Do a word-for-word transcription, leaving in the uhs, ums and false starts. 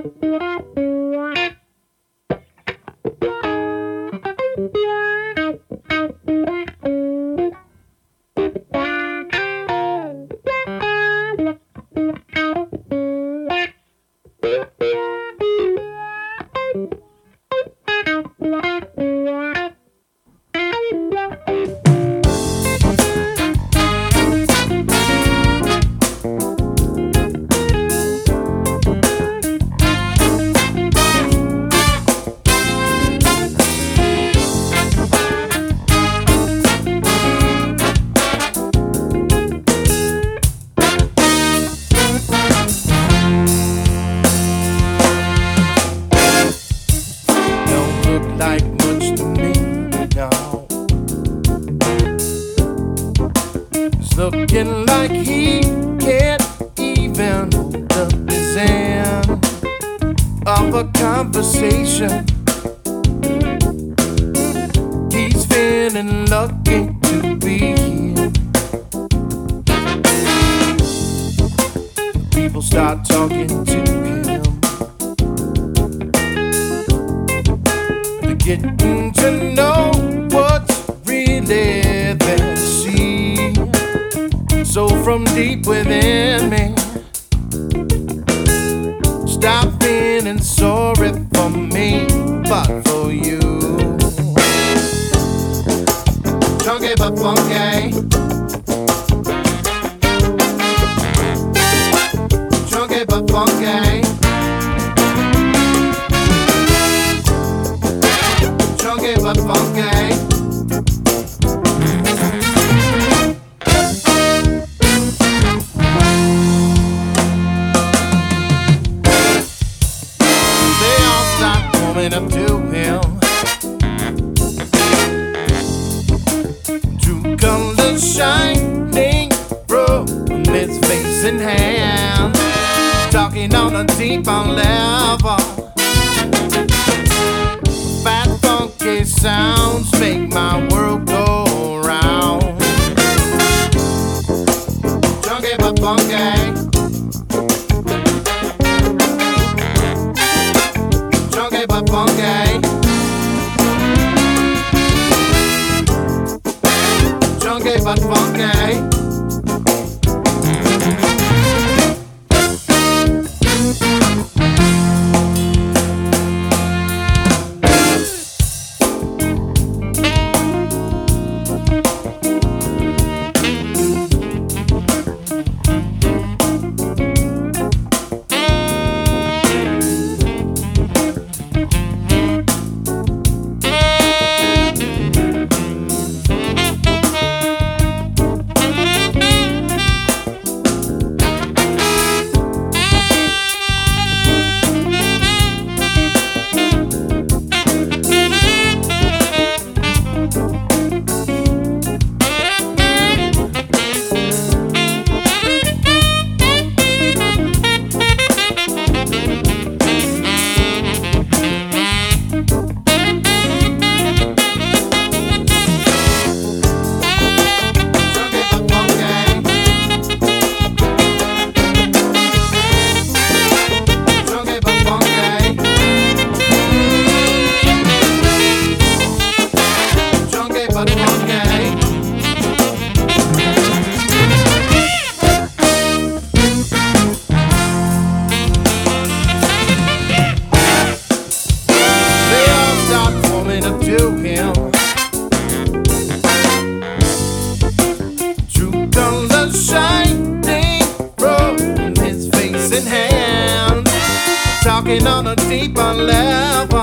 Looking like he can't even hold his end of a conversation. He's feeling lucky to be here. People start talking to him. They're getting to know what's really there. See. So from deep within me, stop feeling sorry for me, but for you. Chunky but funky, chunky but funky, chunky but funky. Up to him, two colors shining from his face and hand, talking on a deeper level. Fat funky sounds make my world go round. Chunky but funky. But funky, chunky but funky. Talking on a deeper level.